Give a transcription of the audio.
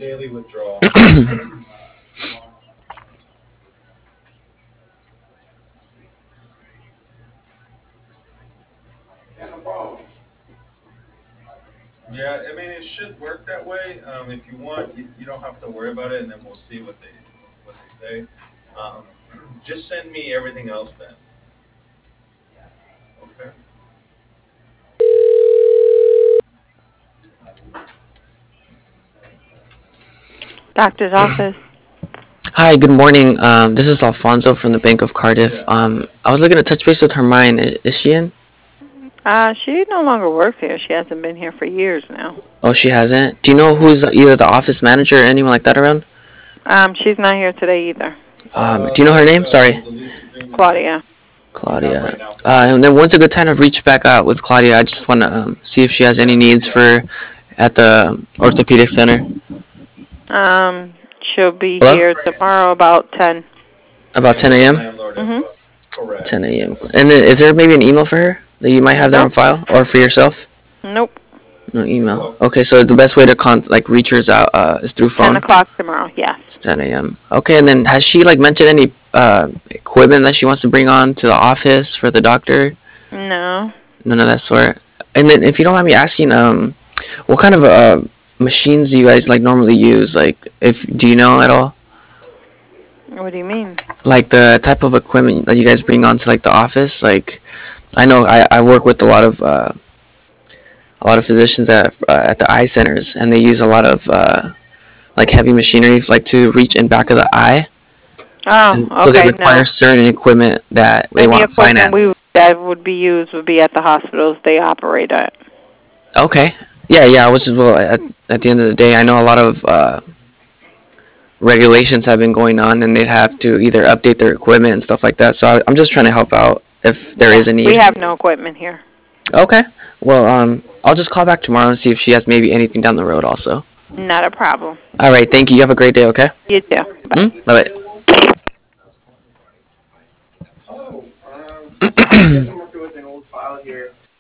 daily withdrawal. Yeah, I mean it should work that way. If you want, you don't have to worry about it, and then we'll see what they say. Um, just send me everything else then. Okay. Doctor's office. Hi, good morning. This is Alfonso from the Bank of Cardiff. Yeah. I was looking to touch base with Hermione. Is she in? She no longer works here. She hasn't been here for years now. Oh, she hasn't. Do you know who's either the office manager or anyone like that around? She's not here today either. Do you know her name? Sorry, The lease agreement Claudia. not Claudia. right now. And then when's a good time to reach back out with Claudia? I just want to see if she has any needs for at the orthopedic center. Um, she'll be Hello? here tomorrow about 10. About And 10 with the a.m. landlord as Mhm. well. Correct. 10 a.m. And then is there maybe an email for her that you might have there on Nope. file or for yourself? Nope. No You're email. welcome. Okay, so the best way to reach her out is through 10 phone. o'clock tomorrow. Yes. 10 a.m. Okay, and then has she like mentioned any equipment that she wants to bring on to the office for the doctor? No. None of that sort. And then, if you don't mind me asking, what kind of machines do you guys like normally use? Like, if do you know at all? What do you mean? Like the type of equipment that you guys bring onto like the office? Like, I know I work with a lot of physicians at the eye centers, and they use a lot of like heavy machinery like to reach in back of the eye, Oh, and so they okay. require No. certain equipment that they Any want to equipment finance. that would be used would be at the hospitals they operate at. Okay, yeah. Which is well at the end of the day, I know a lot of regulations have been going on, and they'd have to either update their equipment and stuff like that. So I'm just trying to help out if there Yeah. is a We need. have no equipment here. Okay, well I'll just call back tomorrow and see if she has maybe anything down the road also. Not a problem. All right, thank you. You have a great day. Okay. You too. Bye. Bye Oh, I guess bye. I'm working with an old file here.